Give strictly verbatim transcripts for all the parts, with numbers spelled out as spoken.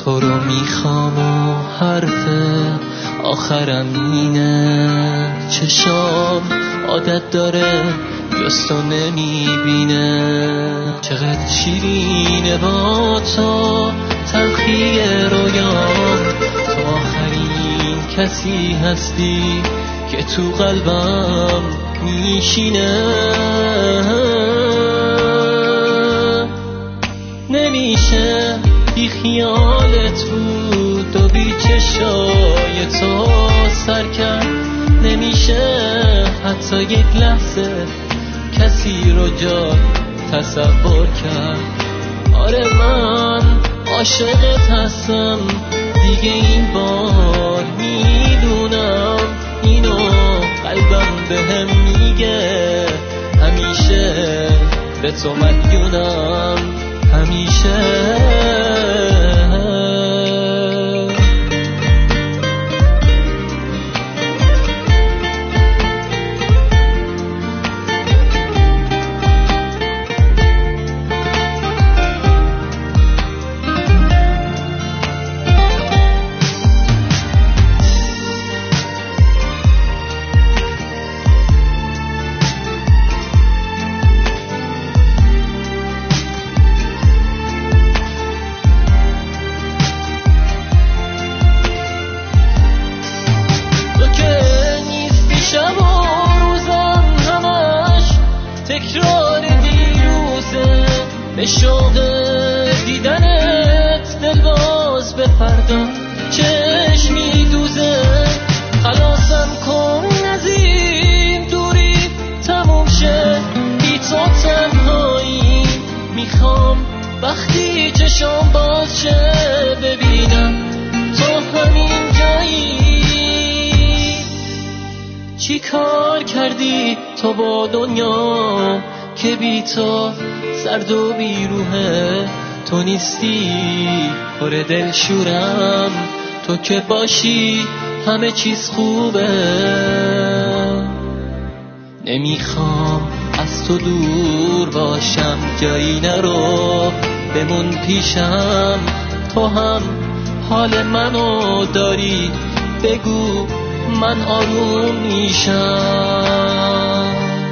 تو رو میخوام و حرف آخرم اینه، چشام عادت داره جستو نمیبینه. چقدر شیرینه با تو تلخی رویام، تو آخرین کسی هستی که تو قلبم میشینه. نمیشه بی خیالت بود و بی چشای تو سر کرد، نمیشه حتی یک لحظه کسی رو جا تصور کرد. آره من عاشقت هستم دیگه این بار میدونم، اینو قلبم بهم میگه، همیشه به تو مدیونم همیشه. تکرار دیروزه به شوق دیدنت، دل باز به فردا چشم میدوزه. خلاصم کن از این دوری تموم شه، بی تو تنهایی میخوام وقتی چشام باز شه ببینم تو همین جایی. چی کار کردی تو با دنیا که بی تو سرد و بی روحه؟ تو نیستی پر دل شورم، تو که باشی همه چیز خوبه. نمیخوام از تو دور باشم، جایی نرو بمون پیشم، تو هم حال منو داری بگو من آروم میشم.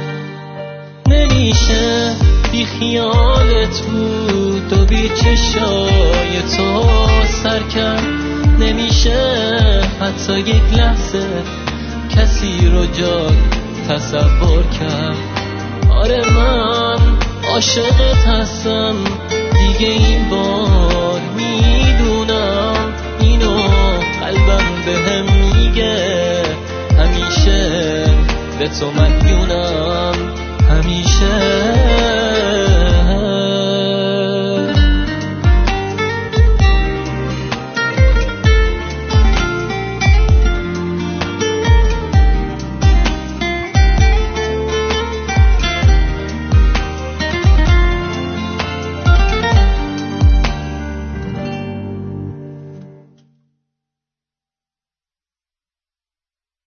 نمیشه بی خیالت بود و بی چشای تو سر کرد، نمیشه حتی یک لحظه کسی رو جا تصور کرد. آره من عاشقت هستم دیگه این بار میدونم، اینو قلبم بهم میگه، همیشه به تو مدیونم.